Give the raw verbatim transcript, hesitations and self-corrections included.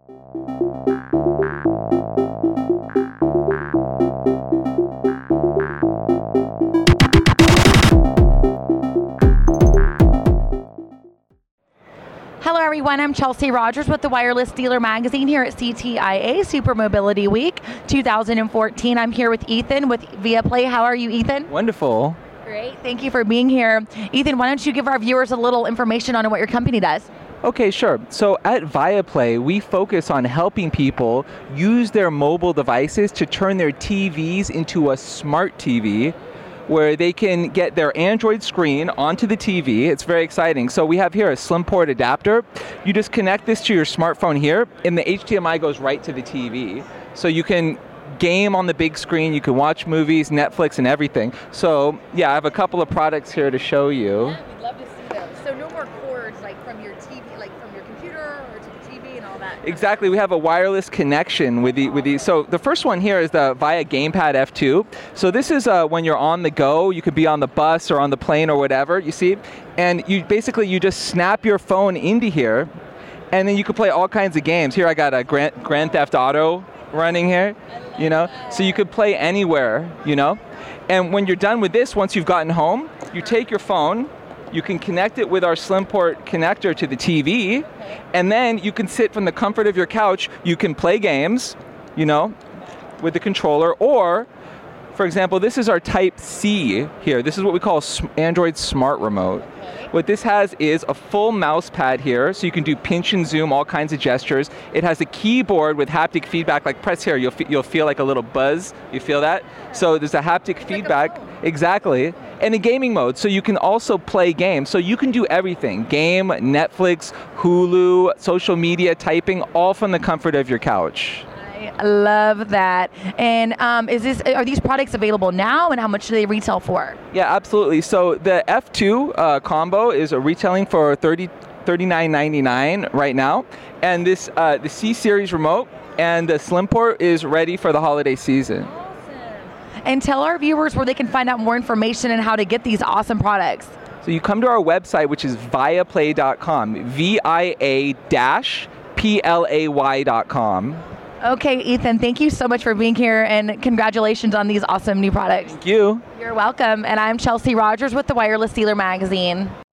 Hello everyone, I'm Chelsea Rogers with the Wireless Dealer Magazine here at C T I A Super Mobility Week two thousand fourteen. I'm here with Ethan with Viaplay. How are you, Ethan? Wonderful. Great, thank you for being here. Ethan, why don't you give our viewers a little information on what your company does? Okay, sure. So at Viaplay, we focus on helping people use their mobile devices to turn their T Vs into a smart T V, where they can get their Android screen onto the T V. It's very exciting. So we have here a slim port adapter. You just connect this to your smartphone here, and the H D M I goes right to the T V. So you can game on the big screen, you can watch movies, Netflix, and everything. So yeah, I have a couple of products here to show you. Yeah, we'd love to see those. So no more cords like from your T V, like from your computer or to the T V and all that. Exactly, we have a wireless connection with the with the. So the first one here is the Via Gamepad F two. So this is uh, when you're on the go. You could be on the bus or on the plane or whatever. You see, and you basically you just snap your phone into here, and then you can play all kinds of games. Here I got a Grand, Grand Theft Auto running here, you know. So you could play anywhere, you know. And when you're done with this, once you've gotten home, you take your phone. You can connect it with our slim port connector to the T V, and then you can sit from the comfort of your couch. You can play games, you know, with the controller, or, for example, this is our Type C here. This is what we call Android Smart Remote. What this has is a full mouse pad here, so you can do pinch and zoom, all kinds of gestures. It has a keyboard with haptic feedback, like press here, you'll, fe you'll feel like a little buzz. You feel that? So there's a haptic feedback, exactly. And a gaming mode, so you can also play games. So you can do everything, game, Netflix, Hulu, social media, typing, all from the comfort of your couch. I love that. And um, is this are these products available now, and how much do they retail for? Yeah, absolutely. So the F two uh, combo is retailing for thirty-nine ninety-nine right now, and this uh, the C series remote and the slim port is ready for the holiday season. Awesome. And tell our viewers where they can find out more information and how to get these awesome products. So you come to our website, which is viaplay dot com, V I A P L A Y dot com. Okay, Ethan, thank you so much for being here, and congratulations on these awesome new products. Thank you. You're welcome, and I'm Chelsea Rogers with the Wireless Dealer Magazine.